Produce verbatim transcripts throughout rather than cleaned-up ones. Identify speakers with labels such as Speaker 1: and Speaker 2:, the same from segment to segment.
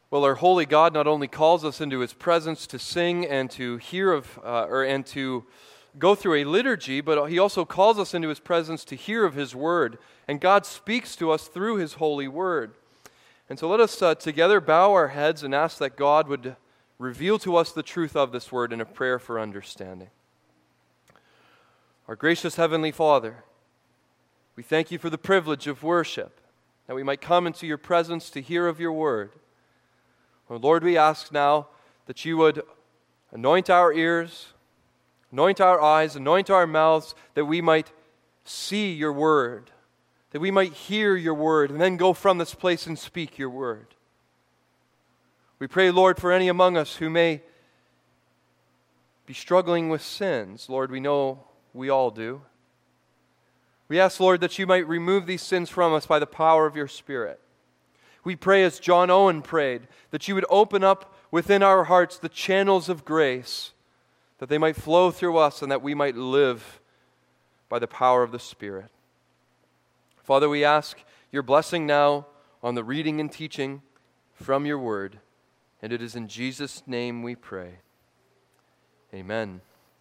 Speaker 1: Well, our holy God not only calls us into His presence to sing and to hear of, uh, or and to go through a liturgy, but He also calls us into His presence to hear of His Word. And God speaks to us through His holy Word. And so let us uh, together bow our heads and ask that God would reveal to us the truth of this Word in a prayer for understanding. Our gracious Heavenly Father, we thank You for the privilege of worship, that we might come into Your presence to hear of Your Word. Oh, Lord, we ask now that You would anoint our ears, anoint our eyes, anoint our mouths, that we might see Your Word, that we might hear Your Word, and then go from this place and speak Your Word. We pray, Lord, for any among us who may be struggling with sins. Lord, we know we all do. We ask, Lord, that You might remove these sins from us by the power of Your Spirit. We pray as John Owen prayed, that You would open up within our hearts the channels of grace, that they might flow through us and that we might live by the power of the Spirit. Father, we ask Your blessing now on the reading and teaching from Your Word, and it is in Jesus' name we pray. Amen.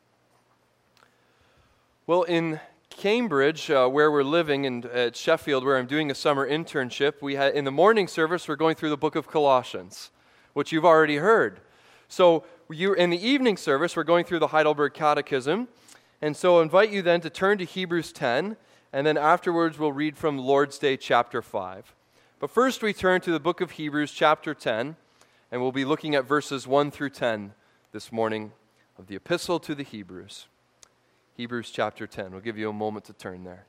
Speaker 1: Well, in Cambridge, uh, where we're living, and at Sheffield, where I'm doing a summer internship, we had in the morning service we're going through the book of Colossians, which you've already heard. So you in the evening service we're going through the Heidelberg Catechism, and so I invite you then to turn to Hebrews ten, and then afterwards we'll read from Lord's Day chapter five. But first we turn to the book of Hebrews chapter ten, and we'll be looking at verses one through ten this morning of the Epistle to the Hebrews. Hebrews chapter ten. We'll give you a moment to turn there.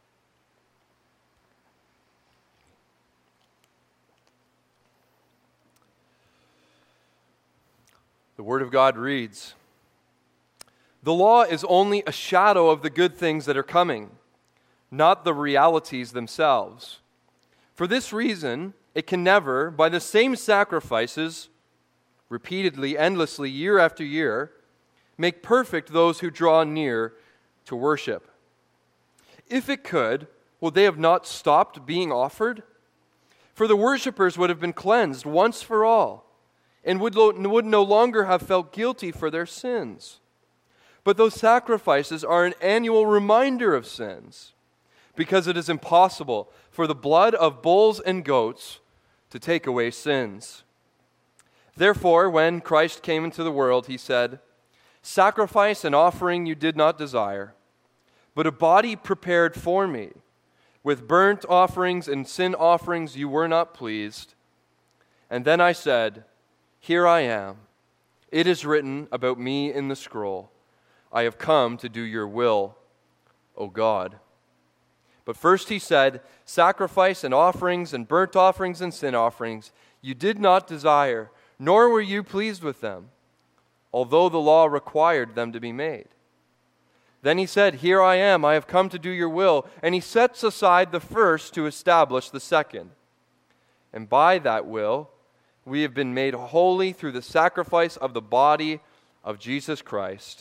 Speaker 1: The Word of God reads, "The law is only a shadow of the good things that are coming, not the realities themselves. For this reason, it can never, by the same sacrifices, repeatedly, endlessly, year after year, make perfect those who draw near to worship. If it could, would they have not stopped being offered? For the worshippers would have been cleansed once for all, and would, lo- would no longer have felt guilty for their sins. But those sacrifices are an annual reminder of sins, because it is impossible for the blood of bulls and goats to take away sins. Therefore, when Christ came into the world, He said, 'Sacrifice and offering you did not desire, but a body prepared for me. With burnt offerings and sin offerings you were not pleased. And then I said, Here I am. It is written about me in the scroll. I have come to do Your will, O God.' But first He said, 'Sacrifice and offerings and burnt offerings and sin offerings you did not desire, nor were you pleased with them, although the law required them to be made.' Then He said, 'Here I am, I have come to do Your will.' And He sets aside the first to establish the second. And by that will, we have been made holy through the sacrifice of the body of Jesus Christ,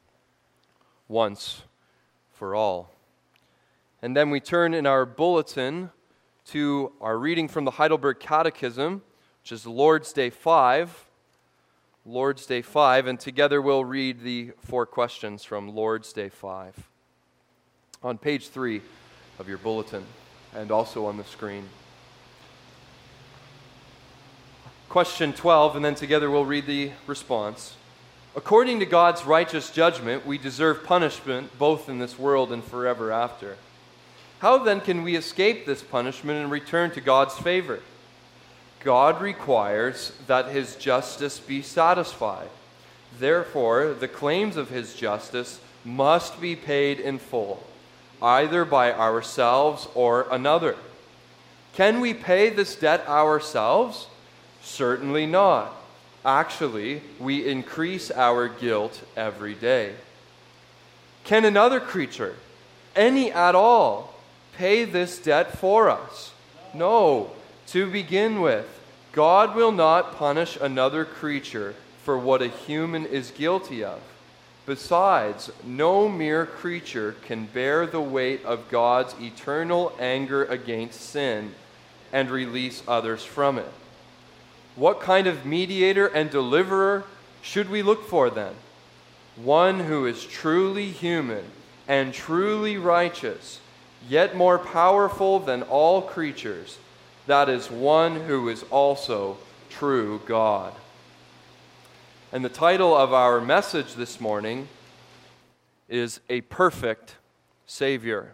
Speaker 1: once for all." And then we turn in our bulletin to our reading from the Heidelberg Catechism, which is Lord's Day five. Lord's Day five, and together we'll read the four questions from Lord's Day five on page three of your bulletin and also on the screen. Question twelve, and then together we'll read the response. "According to God's righteous judgment, we deserve punishment both in this world and forever after. How then can we escape this punishment and return to God's favor? God requires that His justice be satisfied. Therefore, the claims of His justice must be paid in full, either by ourselves or another. Can we pay this debt ourselves? Certainly not. Actually, we increase our guilt every day. Can another creature, any at all, pay this debt for us? No. To begin with, God will not punish another creature for what a human is guilty of. Besides, no mere creature can bear the weight of God's eternal anger against sin and release others from it. What kind of mediator and deliverer should we look for then? One who is truly human and truly righteous, yet more powerful than all creatures. That is one who is also true God. And the title of our message this morning is A Perfect Savior.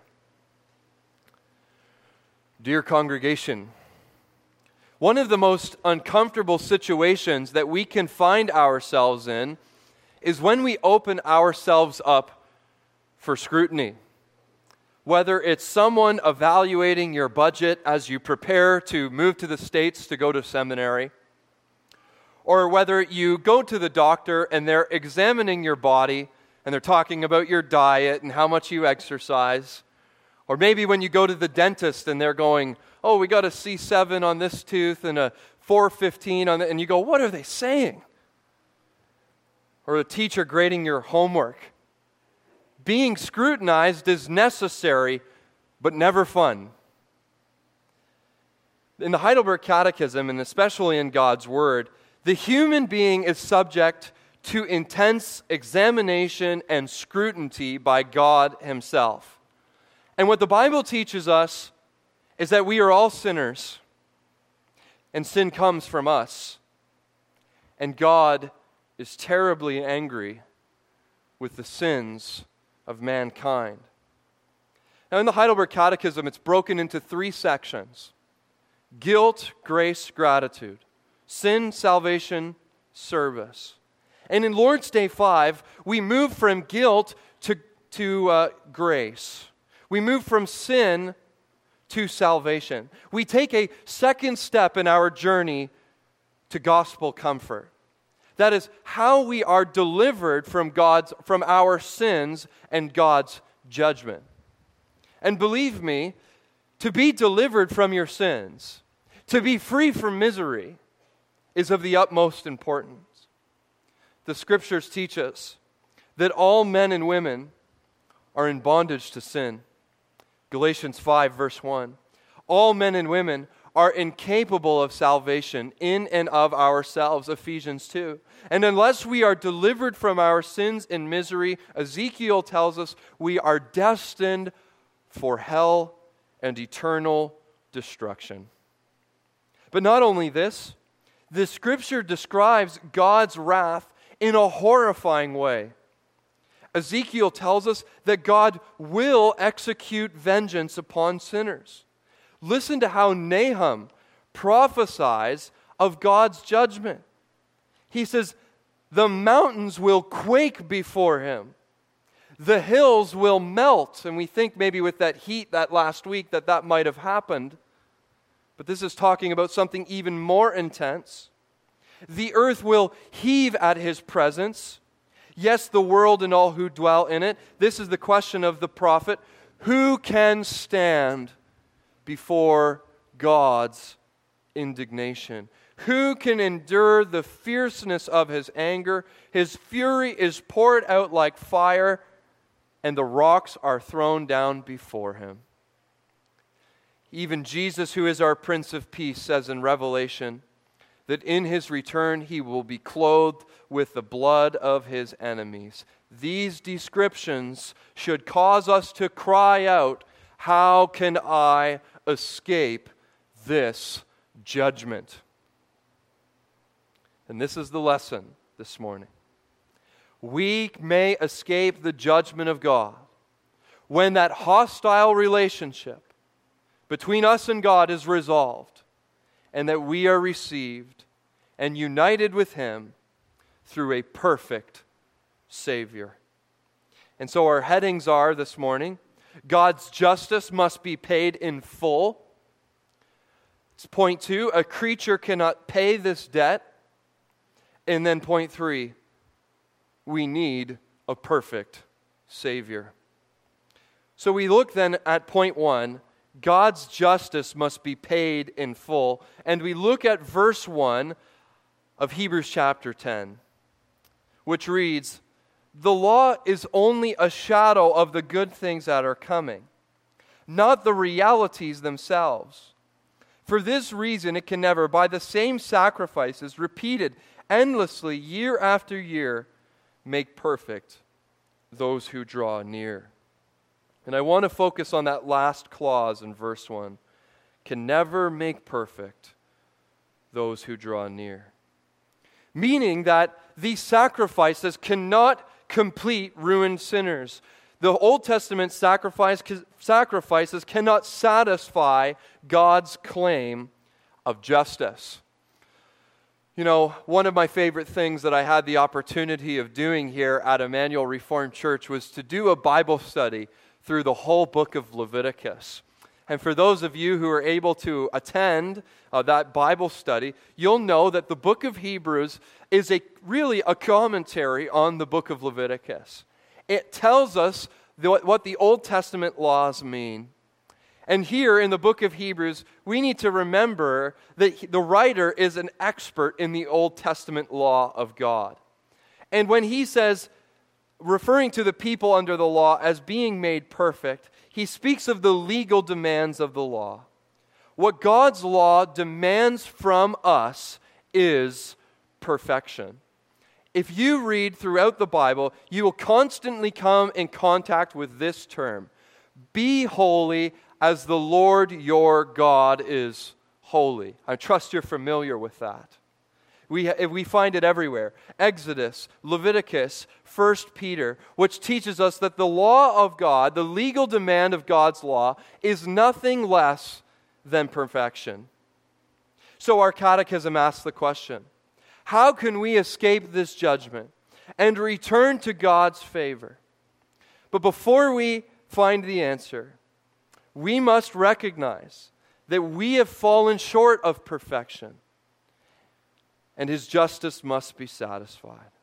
Speaker 1: Dear congregation, one of the most uncomfortable situations that we can find ourselves in is when we open ourselves up for scrutiny. Whether it's someone evaluating your budget as you prepare to move to the States to go to seminary, or whether you go to the doctor and they're examining your body and they're talking about your diet and how much you exercise, or maybe when you go to the dentist and they're going, oh, we got a C seven on this tooth and a four fifteen on that, and you go, what are they saying? Or a teacher grading your homework. Being scrutinized is necessary, but never fun. In the Heidelberg Catechism, and especially in God's Word, the human being is subject to intense examination and scrutiny by God Himself. And what the Bible teaches us is that we are all sinners, and sin comes from us. And God is terribly angry with the sins of mankind. Now, in the Heidelberg Catechism, it's broken into three sections: guilt, grace, gratitude; sin, salvation, service. And in Lord's Day five, we move from guilt to, to uh, grace. We move from sin to salvation. We take a second step in our journey to gospel comfort. That is how we are delivered from God's, from our sins and God's judgment. And believe me, to be delivered from your sins, to be free from misery, is of the utmost importance. The Scriptures teach us that all men and women are in bondage to sin. Galatians five, verse one. All men and women are incapable of salvation in and of ourselves, Ephesians two. And unless we are delivered from our sins and misery, Ezekiel tells us we are destined for hell and eternal destruction. But not only this, the Scripture describes God's wrath in a horrifying way. Ezekiel tells us that God will execute vengeance upon sinners. Listen to how Nahum prophesies of God's judgment. He says, the mountains will quake before Him. The hills will melt. And we think maybe with that heat that last week that that might have happened. But this is talking about something even more intense. The earth will heave at His presence. Yes, the world and all who dwell in it. This is the question of the prophet. Who can stand before God's indignation? Who can endure the fierceness of His anger? His fury is poured out like fire, and the rocks are thrown down before Him. Even Jesus, who is our Prince of Peace, says in Revelation that in His return He will be clothed with the blood of His enemies. These descriptions should cause us to cry out, how can I escape this judgment? And this is the lesson this morning. We may escape the judgment of God when that hostile relationship between us and God is resolved, and that we are received and united with Him through a perfect Savior. And so our headings are this morning: God's justice must be paid in full. It's point two, a creature cannot pay this debt. And then point three, we need a perfect Savior. So we look then at point one, God's justice must be paid in full. And we look at verse one of Hebrews chapter ten, which reads, the law is only a shadow of the good things that are coming, not the realities themselves. For this reason, it can never, by the same sacrifices repeated endlessly year after year, make perfect those who draw near. And I want to focus on that last clause in verse one. Can never make perfect those who draw near. Meaning that these sacrifices cannot complete ruined sinners. The Old Testament sacrifice, sacrifices cannot satisfy God's claim of justice. You know, one of my favorite things that I had the opportunity of doing here at Emmanuel Reformed Church was to do a Bible study through the whole book of Leviticus. And for those of you who are able to attend uh, that Bible study, you'll know that the book of Hebrews is a really a commentary on the book of Leviticus. It tells us the, what the Old Testament laws mean. And here in the book of Hebrews, we need to remember that he, the writer is an expert in the Old Testament law of God. And when he says, referring to the people under the law as being made perfect, he speaks of the legal demands of the law. What God's law demands from us is perfection. If you read throughout the Bible, you will constantly come in contact with this term. Be holy as the Lord your God is holy. I trust you're familiar with that. We, we find it everywhere. Exodus, Leviticus, First Peter, which teaches us that the law of God, the legal demand of God's law, is nothing less than perfection. So our catechism asks the question, how can we escape this judgment and return to God's favor? But before we find the answer, we must recognize that we have fallen short of perfection, and His justice must be satisfied.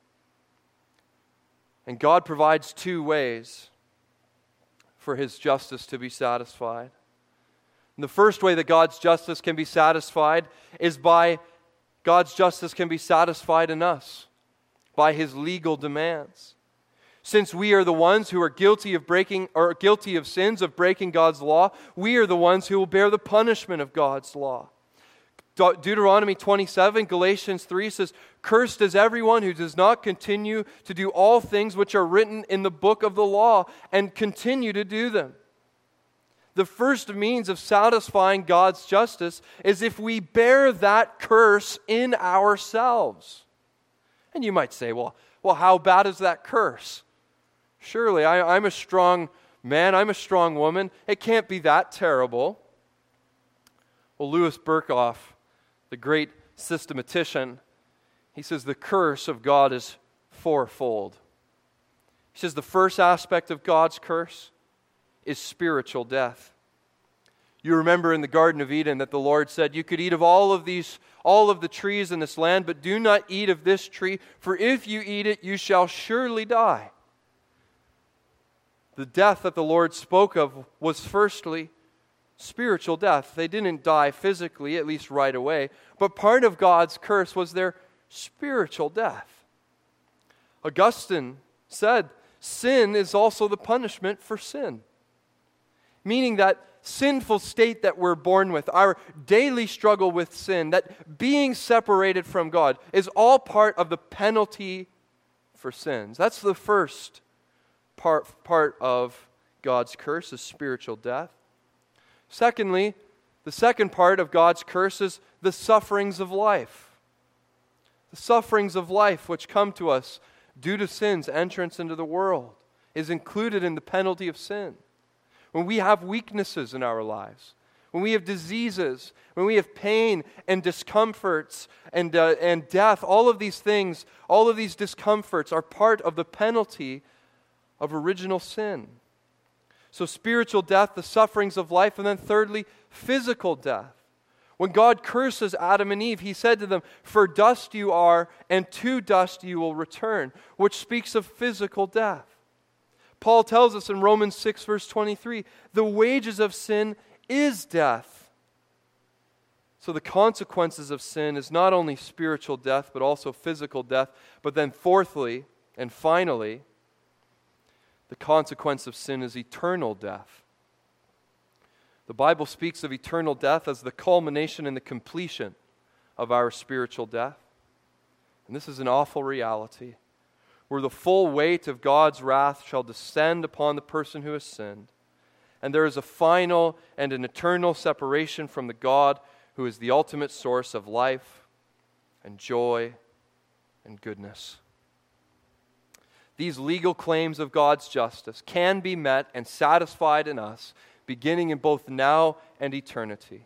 Speaker 1: And God provides two ways for His justice to be satisfied. And the first way that God's justice can be satisfied is by God's justice can be satisfied in us, by His legal demands. Since we are the ones who are guilty of breaking or guilty of sins of breaking God's law, we are the ones who will bear the punishment of God's law. De- Deuteronomy twenty-seven, Galatians three says, "Cursed is everyone who does not continue to do all things which are written in the book of the law and continue to do them." The first means of satisfying God's justice is if we bear that curse in ourselves. And you might say, well, well, how bad is that curse? Surely, I, I'm a strong man, I'm a strong woman. It can't be that terrible. Well, Louis Berkhoff, the great systematician, he says the curse of God is fourfold. He says the first aspect of God's curse is spiritual death. You remember in the Garden of Eden that the Lord said, you could eat of all of these, all of the trees in this land, but do not eat of this tree, for if you eat it, you shall surely die. The death that the Lord spoke of was firstly spiritual death. They didn't die physically, at least right away, but part of God's curse was their spiritual death. Augustine said, sin is also the punishment for sin. Meaning that sinful state that we're born with, our daily struggle with sin, that being separated from God is all part of the penalty for sins. That's the first part, part of God's curse, is spiritual death. Secondly, the second part of God's curse is the sufferings of life. The sufferings of life which come to us due to sin's entrance into the world is included in the penalty of sin. When we have weaknesses in our lives, when we have diseases, when we have pain and discomforts and, uh, and death, all of these things, all of these discomforts are part of the penalty of original sin. So spiritual death, the sufferings of life, and then thirdly, physical death. When God curses Adam and Eve, He said to them, "For dust you are, and to dust you will return," which speaks of physical death. Paul tells us in Romans six, verse twenty-three, the wages of sin is death. So the consequences of sin is not only spiritual death, but also physical death. But then fourthly, and finally, the consequence of sin is eternal death. The Bible speaks of eternal death as the culmination and the completion of our spiritual death. And this is an awful reality, where the full weight of God's wrath shall descend upon the person who has sinned. And there is a final and an eternal separation from the God who is the ultimate source of life and joy and goodness. These legal claims of God's justice can be met and satisfied in us, beginning in both now and eternity.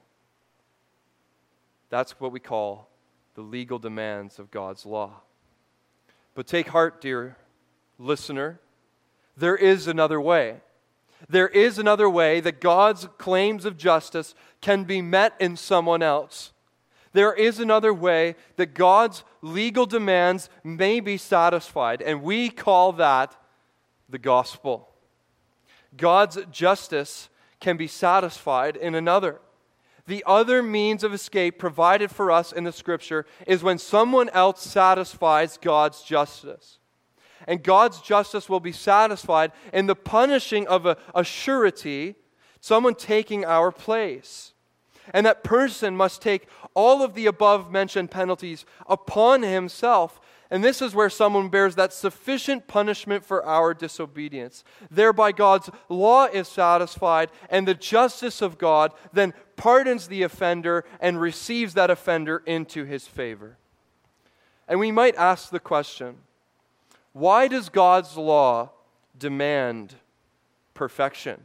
Speaker 1: That's what we call the legal demands of God's law. But take heart, dear listener, there is another way. There is another way that God's claims of justice can be met in someone else. There is another way that God's legal demands may be satisfied, and we call that the gospel. God's justice can be satisfied in another. The other means of escape provided for us in the Scripture is when someone else satisfies God's justice. And God's justice will be satisfied in the punishing of a, a surety, someone taking our place. And that person must take all of the above-mentioned penalties upon himself. And this is where someone bears that sufficient punishment for our disobedience. Thereby God's law is satisfied, and the justice of God then pardons the offender and receives that offender into his favor. And we might ask the question, why does God's law demand perfection?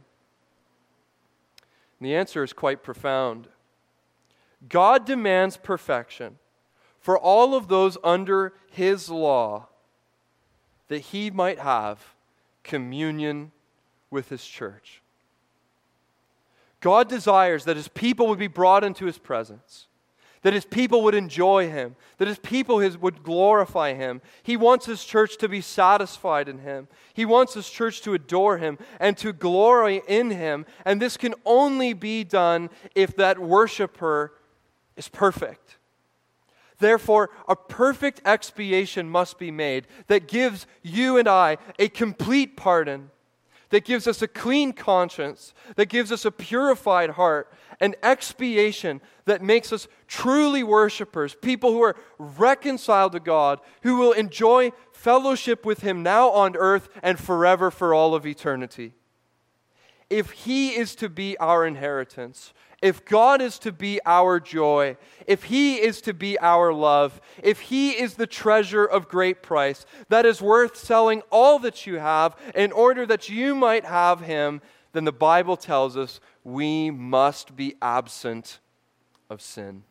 Speaker 1: And the answer is quite profound. God demands perfection for all of those under His law, that He might have communion with His church. God desires that His people would be brought into His presence, that His people would enjoy Him, that His people his, would glorify Him. He wants His church to be satisfied in Him. He wants His church to adore Him and to glory in Him. And this can only be done if that worshiper is perfect. Therefore, a perfect expiation must be made that gives you and I a complete pardon, that gives us a clean conscience, that gives us a purified heart, an expiation that makes us truly worshipers, people who are reconciled to God, who will enjoy fellowship with Him now on earth and forever for all of eternity. If He is to be our inheritance, if God is to be our joy, if He is to be our love, if He is the treasure of great price, that is worth selling all that you have in order that you might have Him, then the Bible tells us we must be absent of sin.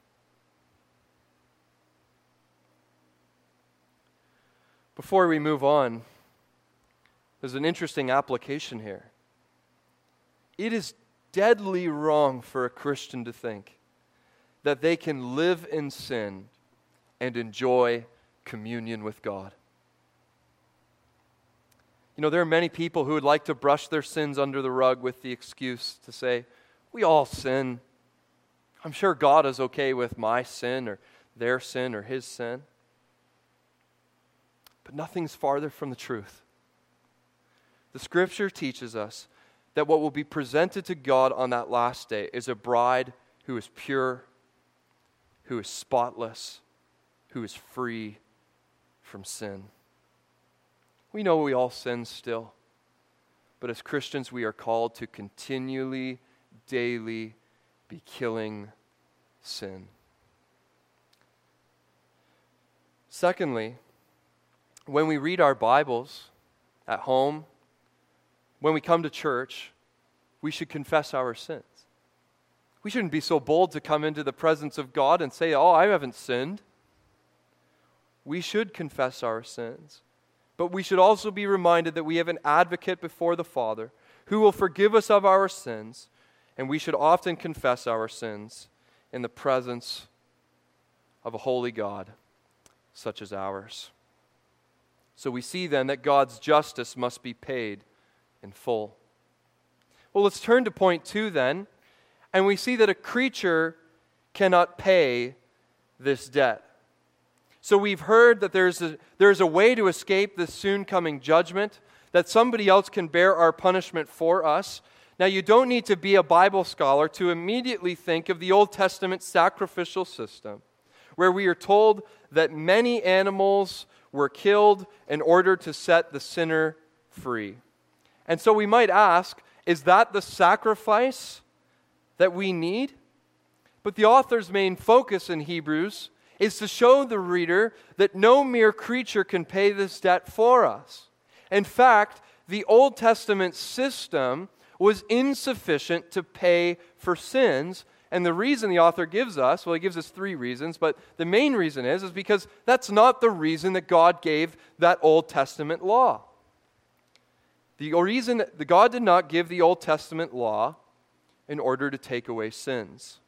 Speaker 1: Before we move on, there's an interesting application here. It is deadly wrong for a Christian to think that they can live in sin and enjoy communion with God. You know, there are many people who would like to brush their sins under the rug with the excuse to say, we all sin. I'm sure God is okay with my sin or their sin or his sin. But nothing's farther from the truth. The Scripture teaches us that what will be presented to God on that last day is a bride who is pure, who is spotless, who is free from sin. We know we all sin still, but as Christians we are called to continually, daily be killing sin. Secondly, when we read our Bibles at home, when we come to church, we should confess our sins. We shouldn't be so bold to come into the presence of God and say, oh, I haven't sinned. We should confess our sins. But we should also be reminded that we have an advocate before the Father who will forgive us of our sins, and we should often confess our sins in the presence of a holy God such as ours. So we see then that God's justice must be paid in full. Well, let's turn to point two then, and we see that a creature cannot pay this debt. So we've heard that there's a, there's a way to escape this soon coming judgment, that somebody else can bear our punishment for us. Now, you don't need to be a Bible scholar to immediately think of the Old Testament sacrificial system, where we are told that many animals were killed in order to set the sinner free. And so we might ask, is that the sacrifice that we need? But the author's main focus in Hebrews is to show the reader that no mere creature can pay this debt for us. In fact, the Old Testament system was insufficient to pay for sins. And the reason the author gives us, well, he gives us three reasons, but the main reason is, is because that's not the reason that God gave that Old Testament law. The reason that God did not give the Old Testament law in order to take away sins.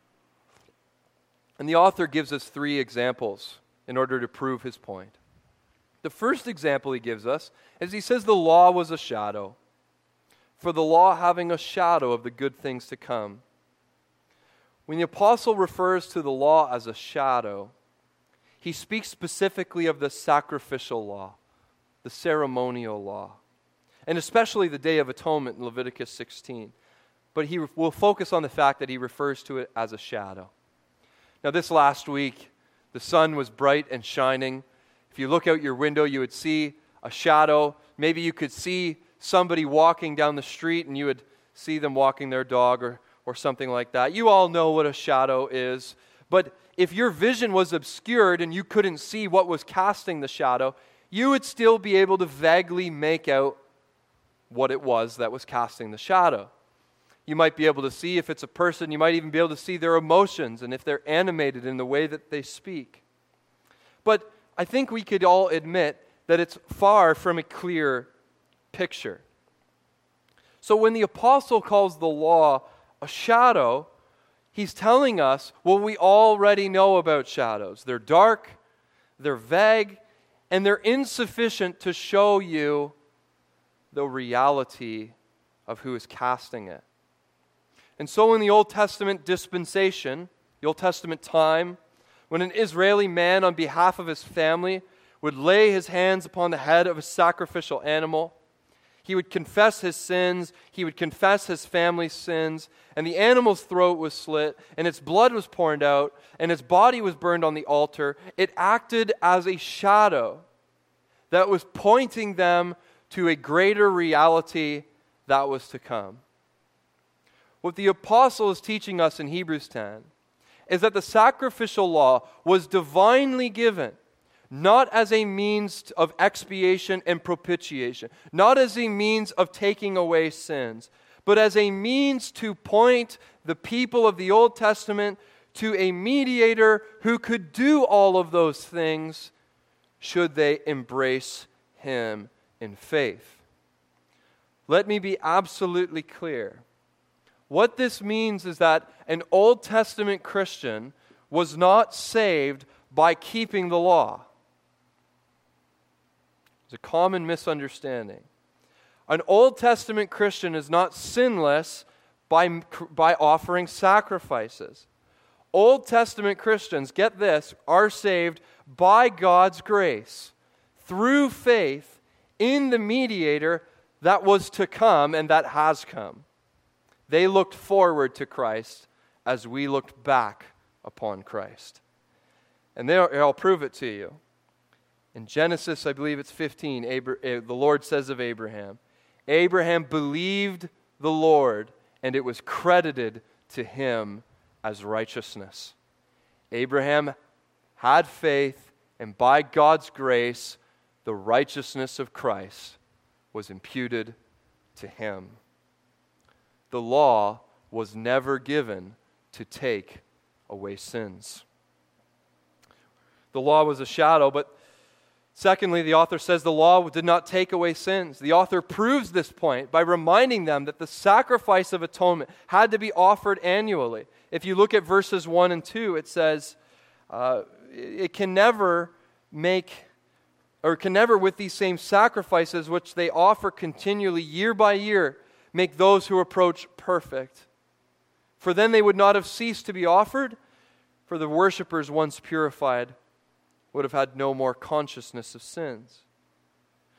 Speaker 1: And the author gives us three examples in order to prove his point. The first example he gives us is he says the law was a shadow. For the law having a shadow of the good things to come. When the apostle refers to the law as a shadow, he speaks specifically of the sacrificial law, the ceremonial law, and especially the Day of Atonement in Leviticus sixteen. But he will focus on the fact that he refers to it as a shadow. Now, this last week, the sun was bright and shining. If you look out your window, you would see a shadow. Maybe you could see somebody walking down the street and you would see them walking their dog or, or something like that. You all know what a shadow is. But if your vision was obscured and you couldn't see what was casting the shadow, you would still be able to vaguely make out what it was that was casting the shadow. You might be able to see if it's a person. You might even be able to see their emotions and if they're animated in the way that they speak. But I think we could all admit that it's far from a clear picture. So when the apostle calls the law a shadow, he's telling us what we already know about shadows. They're dark, they're vague, and they're insufficient to show you the reality of who is casting it. And so in the Old Testament dispensation, the Old Testament time, when an Israeli man on behalf of his family would lay his hands upon the head of a sacrificial animal, he would confess his sins, he would confess his family's sins, and the animal's throat was slit, and its blood was poured out, and its body was burned on the altar. It acted as a shadow that was pointing them to a greater reality that was to come. What the apostle is teaching us in Hebrews ten is that the sacrificial law was divinely given, not as a means of expiation and propitiation, not as a means of taking away sins, but as a means to point the people of the Old Testament to a mediator who could do all of those things should they embrace him in faith. Let me be absolutely clear. What this means is that an Old Testament Christian was not saved by keeping the law. It's a common misunderstanding. An Old Testament Christian is not sinless by, by offering sacrifices. Old Testament Christians, get this, are saved by God's grace through faith in the mediator that was to come and that has come. They looked forward to Christ as we looked back upon Christ. And I'll prove it to you. In Genesis, I believe it's fifteen, the Lord says of Abraham, Abraham believed the Lord, and it was credited to him as righteousness. Abraham had faith, and by God's grace, the righteousness of Christ was imputed to him. The law was never given to take away sins. The law was a shadow, but secondly, the author says the law did not take away sins. The author proves this point by reminding them that the sacrifice of atonement had to be offered annually. If you look at verses one and two, it says, uh, it can never make, or can never with these same sacrifices which they offer continually year by year, make those who approach perfect. For then they would not have ceased to be offered, for the worshipers once purified would have had no more consciousness of sins.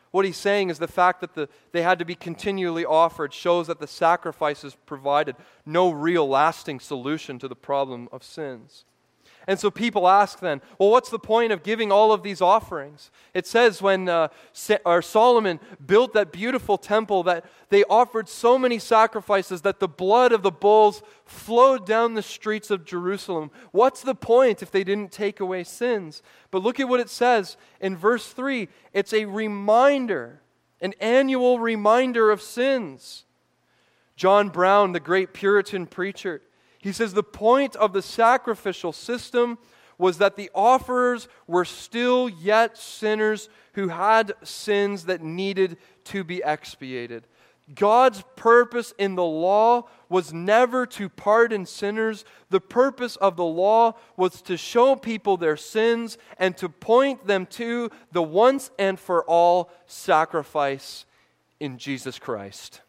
Speaker 1: What he's saying is the fact that the, they had to be continually offered shows that the sacrifices provided no real lasting solution to the problem of sins. And so people ask then, well, what's the point of giving all of these offerings? It says when uh, or Solomon built that beautiful temple that they offered so many sacrifices that the blood of the bulls flowed down the streets of Jerusalem. What's the point if they didn't take away sins? But look at what it says in verse three. It's a reminder, an annual reminder of sins. John Brown, the great Puritan preacher, he says the point of the sacrificial system was that the offerers were still yet sinners who had sins that needed to be expiated. God's purpose in the law was never to pardon sinners. The purpose of the law was to show people their sins and to point them to the once and for all sacrifice in Jesus Christ.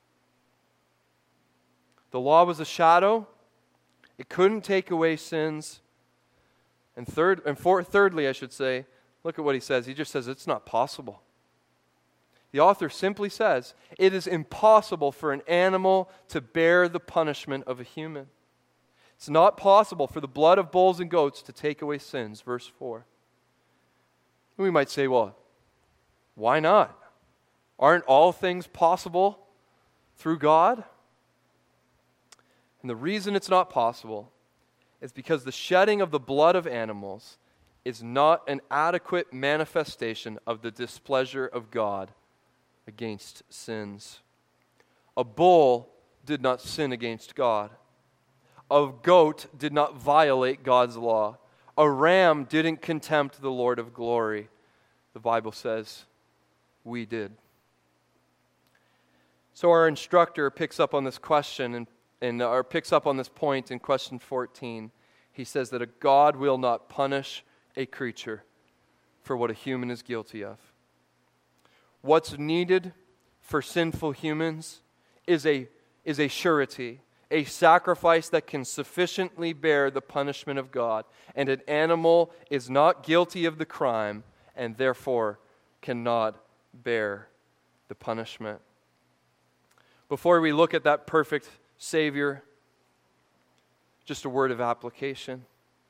Speaker 1: The law was a shadow. It couldn't take away sins. And third, and fourth, thirdly, I should say, look at what he says. He just says it's not possible. The author simply says it is impossible for an animal to bear the punishment of a human. It's not possible for the blood of bulls and goats to take away sins. Verse four. We might say, well, why not? Aren't all things possible through God? And the reason it's not possible is because the shedding of the blood of animals is not an adequate manifestation of the displeasure of God against sins. A bull did not sin against God. A goat did not violate God's law. A ram didn't contempt the Lord of glory. The Bible says we did. So our instructor picks up on this question and And or picks up on this point in question fourteen. He says that a God will not punish a creature for what a human is guilty of. What's needed for sinful humans is a, is a surety, a sacrifice that can sufficiently bear the punishment of God. And an animal is not guilty of the crime and therefore cannot bear the punishment. Before we look at that perfect Savior, just a word of application.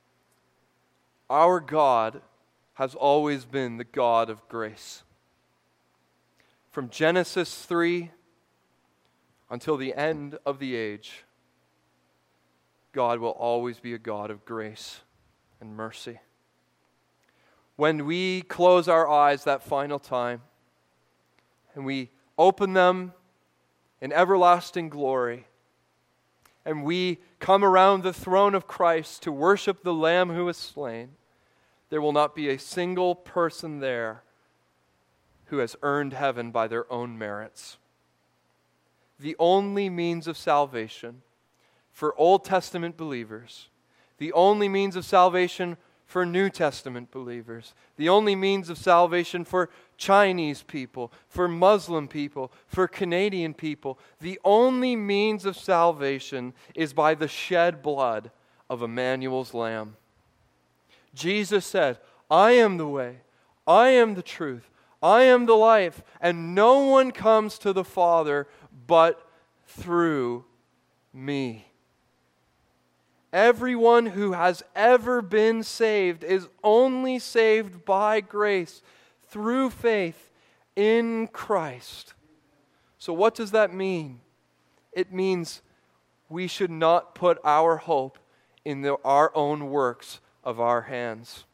Speaker 1: Our God has always been the God of grace. From Genesis three until the end of the age, God will always be a God of grace and mercy. When we close our eyes that final time and we open them in everlasting glory, and we come around the throne of Christ to worship the Lamb who was slain, there will not be a single person there who has earned heaven by their own merits. The only means of salvation for Old Testament believers, the only means of salvation for New Testament believers, the only means of salvation for Chinese people, for Muslim people, for Canadian people, the only means of salvation is by the shed blood of Emmanuel's Lamb. Jesus said, I am the way, I am the truth, I am the life, and no one comes to the Father but through me. Everyone who has ever been saved is only saved by grace through faith in Christ. So what does that mean? It means we should not put our hope in the, our own works of our hands.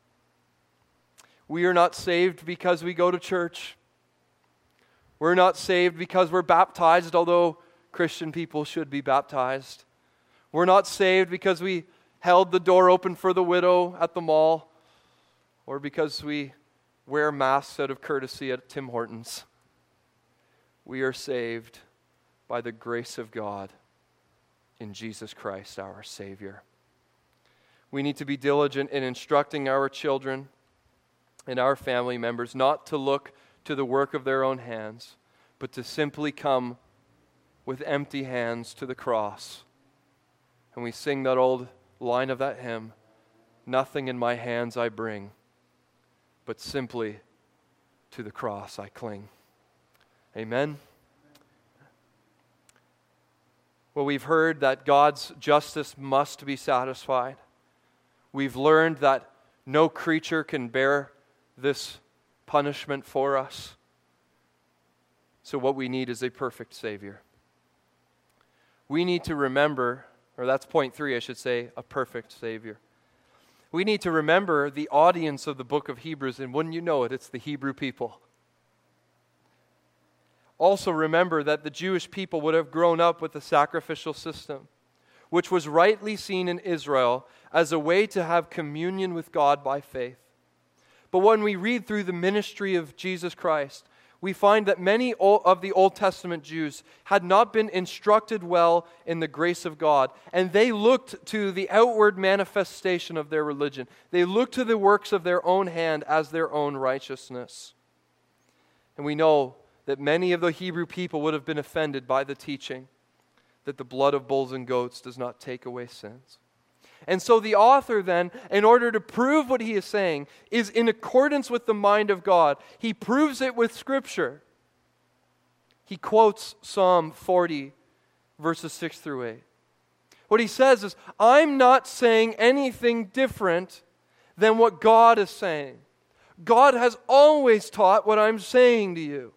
Speaker 1: We are not saved because we go to church. We're not saved because we're baptized, although Christian people should be baptized. We're not saved because we held the door open for the widow at the mall, or because we wear masks out of courtesy at Tim Hortons. We are saved by the grace of God in Jesus Christ, our Savior. We need to be diligent in instructing our children and our family members not to look to the work of their own hands, but to simply come with empty hands to the cross. And we sing that old line of that hymn, nothing in my hands I bring, but simply to the cross I cling. Amen. Well, we've heard that God's justice must be satisfied. We've learned that no creature can bear this punishment for us. So what we need is a perfect Savior. We need to remember, or that's point three, I should say, a perfect Savior. We need to remember the audience of the book of Hebrews, and wouldn't you know it, it's the Hebrew people. Also remember that the Jewish people would have grown up with the sacrificial system, which was rightly seen in Israel as a way to have communion with God by faith. But when we read through the ministry of Jesus Christ, we find that many of the Old Testament Jews had not been instructed well in the grace of God, and they looked to the outward manifestation of their religion. They looked to the works of their own hand as their own righteousness. And we know that many of the Hebrew people would have been offended by the teaching that the blood of bulls and goats does not take away sins. And so the author then, in order to prove what he is saying, is in accordance with the mind of God. He proves it with Scripture. He quotes Psalm forty, verses six through eight. What he says is, I'm not saying anything different than what God is saying. God has always taught what I'm saying to you.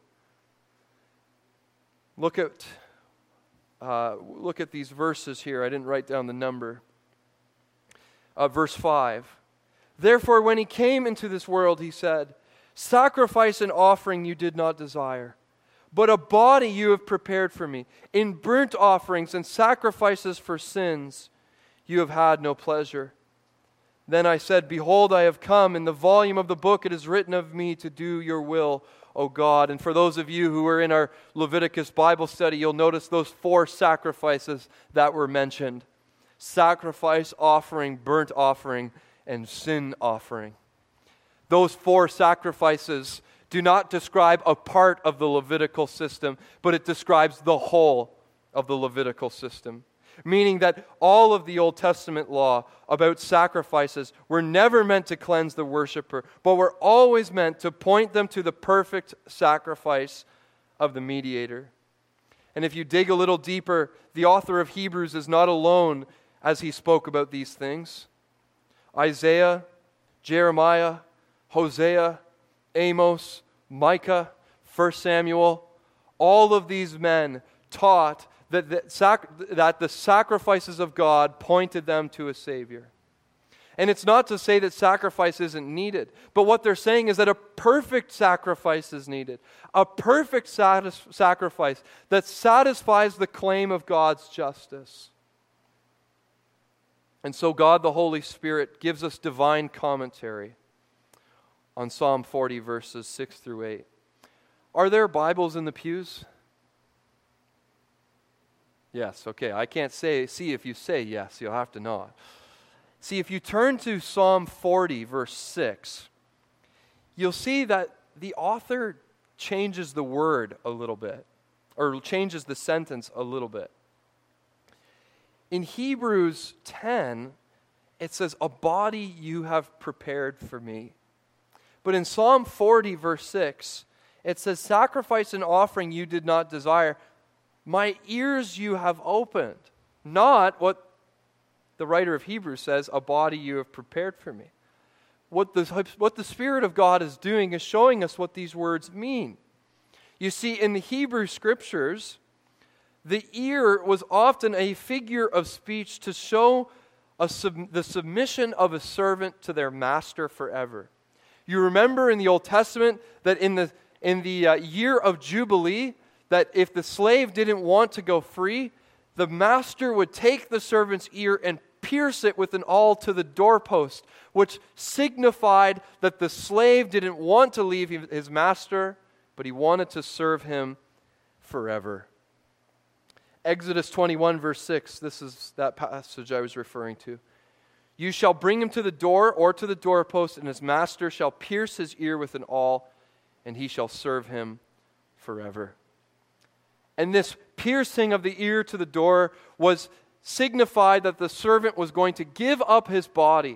Speaker 1: Look at, uh, look at these verses here. I didn't write down the number. Uh, verse five. Therefore, when he came into this world, he said, sacrifice and offering you did not desire, but a body you have prepared for me. In burnt offerings and sacrifices for sins you have had no pleasure. Then I said, behold, I have come. In the volume of the book it is written of me to do your will, O God. And for those of you who were in our Leviticus Bible study, you'll notice those four sacrifices that were mentioned. Sacrifice, offering, burnt offering, and sin offering. Those four sacrifices do not describe a part of the Levitical system, but it describes the whole of the Levitical system. Meaning that all of the Old Testament law about sacrifices were never meant to cleanse the worshiper, but were always meant to point them to the perfect sacrifice of the mediator. And if you dig a little deeper, the author of Hebrews is not alone as he spoke about these things. Isaiah, Jeremiah, Hosea, Amos, Micah, First Samuel, all of these men taught that the, sac- that the sacrifices of God pointed them to a Savior. And it's not to say that sacrifice isn't needed, but what they're saying is that a perfect sacrifice is needed. A perfect satis- sacrifice that satisfies the claim of God's justice. And so God the Holy Spirit gives us divine commentary on Psalm forty, verses six through eight. Are there Bibles in the pews? Yes, okay. I can't say see if you say yes, you'll have to nod. See, if you turn to Psalm forty, verse six, you'll see that the author changes the word a little bit, or changes the sentence a little bit. In Hebrews ten, it says, a body you have prepared for me. But in Psalm forty, verse six, it says, sacrifice and offering you did not desire. My ears you have opened. Not what the writer of Hebrews says, a body you have prepared for me. What the, what the Spirit of God is doing is showing us what these words mean. You see, in the Hebrew Scriptures, the ear was often a figure of speech to show a sub, the submission of a servant to their master forever. You remember in the Old Testament that in the, in the uh, year of Jubilee, that if the slave didn't want to go free, the master would take the servant's ear and pierce it with an awl to the doorpost, which signified that the slave didn't want to leave his master, but he wanted to serve him forever. Exodus twenty-one, verse six, this is that passage I was referring to. You shall bring him to the door or to the doorpost, and his master shall pierce his ear with an awl, and he shall serve him forever. And this piercing of the ear to the door was signified that the servant was going to give up his body.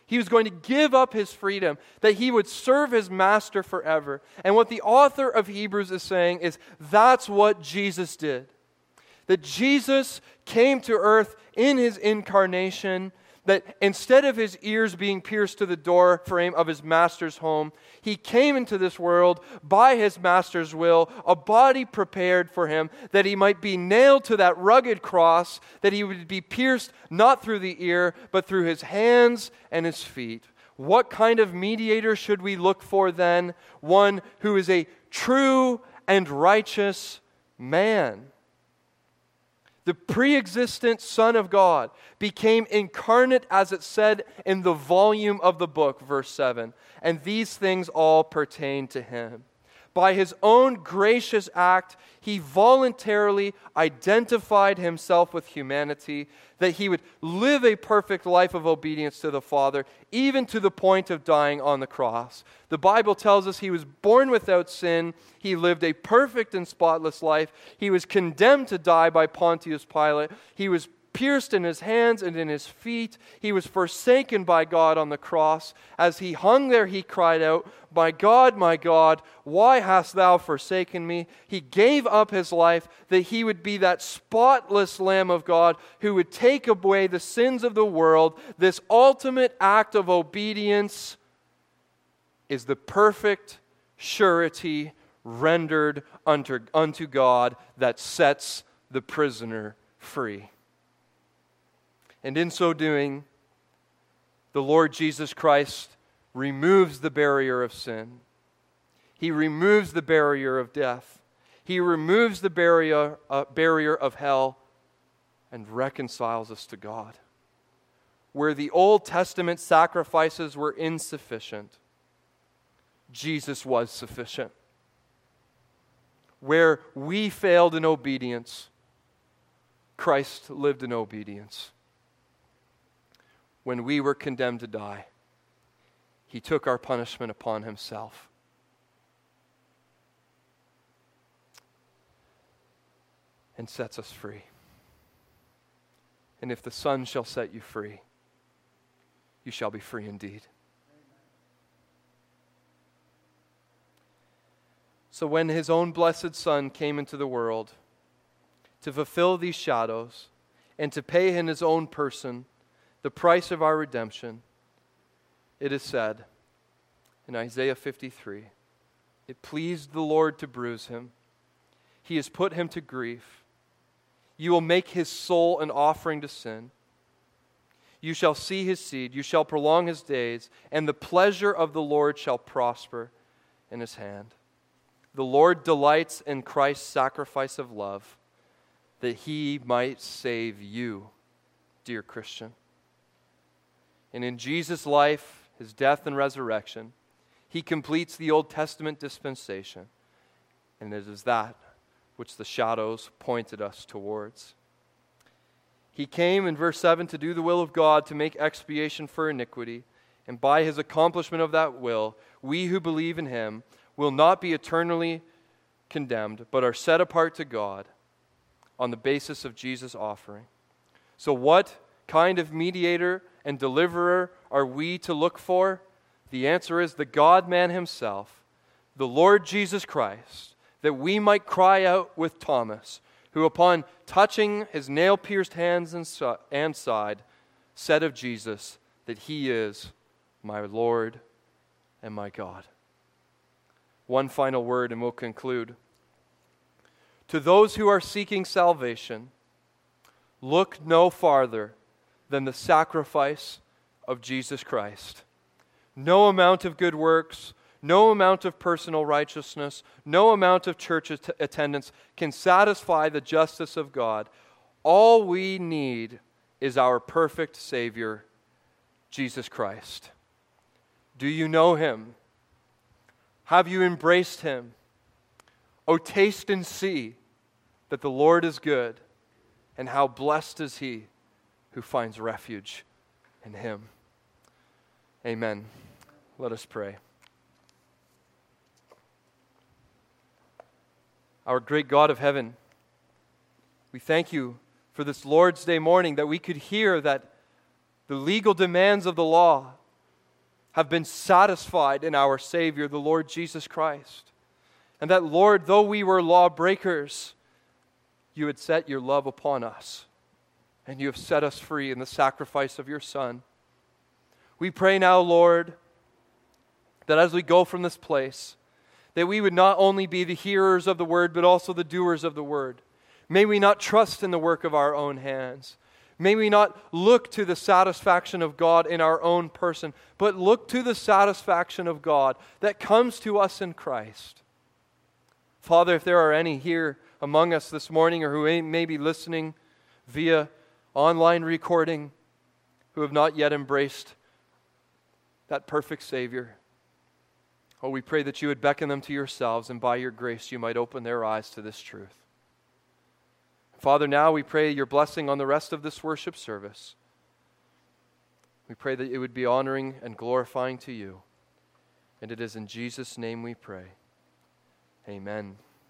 Speaker 1: He was going to give up his freedom, that he would serve his master forever. And what the author of Hebrews is saying is that's what Jesus did. That Jesus came to earth in his incarnation, that instead of his ears being pierced to the door frame of his master's home, he came into this world by his master's will, a body prepared for him, that he might be nailed to that rugged cross, that he would be pierced not through the ear, but through his hands and his feet. What kind of mediator should we look for then? One who is a true and righteous man. The pre-existent Son of God became incarnate, as it said in the volume of the book, verse seven. And these things all pertain to him. By his own gracious act, he voluntarily identified himself with humanity, that he would live a perfect life of obedience to the Father, even to the point of dying on the cross. The Bible tells us he was born without sin. He lived a perfect and spotless life. He was condemned to die by Pontius Pilate. He was pierced in his hands and in his feet. He was forsaken by God on the cross. As he hung there, he cried out, "My God, my God, why hast thou forsaken me?" He gave up his life that he would be that spotless Lamb of God who would take away the sins of the world. This ultimate act of obedience is the perfect surety rendered unto, unto God that sets the prisoner free. And in so doing, the Lord Jesus Christ removes the barrier of sin. He removes the barrier of death. He removes the barrier, uh, barrier of hell and reconciles us to God. Where the Old Testament sacrifices were insufficient, Jesus was sufficient. Where we failed in obedience, Christ lived in obedience. When we were condemned to die, he took our punishment upon himself. And sets us free. And if the Son shall set you free, you shall be free indeed. So when his own blessed Son came into the world to fulfill these shadows and to pay in his own person the price of our redemption, it is said in Isaiah fifty-three, "It pleased the Lord to bruise him. He has put him to grief. You will make his soul an offering to sin. You shall see his seed, you shall prolong his days, and the pleasure of the Lord shall prosper in his hand." The Lord delights in Christ's sacrifice of love, that he might save you, dear Christian. And in Jesus' life, his death and resurrection, he completes the Old Testament dispensation. And it is that which the shadows pointed us towards. He came in verse seven to do the will of God, to make expiation for iniquity. And by his accomplishment of that will, we who believe in him will not be eternally condemned, but are set apart to God on the basis of Jesus' offering. So what kind of mediator and deliverer are we to look for? The answer is the God-man himself, the Lord Jesus Christ, that we might cry out with Thomas, who upon touching his nail-pierced hands and side, said of Jesus that he is my Lord and my God. One final word and we'll conclude. To those who are seeking salvation, look no farther than the sacrifice of Jesus Christ. No amount of good works, no amount of personal righteousness, no amount of church att- attendance can satisfy the justice of God. All we need is our perfect Savior, Jesus Christ. Do you know him? Have you embraced him? Oh, taste and see that the Lord is good, and how blessed is he who finds refuge in him. Amen. Let us pray. Our great God of heaven, we thank you for this Lord's Day morning, that we could hear that the legal demands of the law have been satisfied in our Savior, the Lord Jesus Christ. And that, Lord, though we were lawbreakers, you had set your love upon us, and you have set us free in the sacrifice of your Son. We pray now, Lord, that as we go from this place, that we would not only be the hearers of the word, but also the doers of the word. May we not trust in the work of our own hands. May we not look to the satisfaction of God in our own person, but look to the satisfaction of God that comes to us in Christ. Father, if there are any here among us this morning, or who may be listening via online recording, who have not yet embraced that perfect Savior, oh, we pray that you would beckon them to yourselves, and by your grace you might open their eyes to this truth. Father, now we pray your blessing on the rest of this worship service. We pray that it would be honoring and glorifying to you. And it is in Jesus' name we pray. Amen.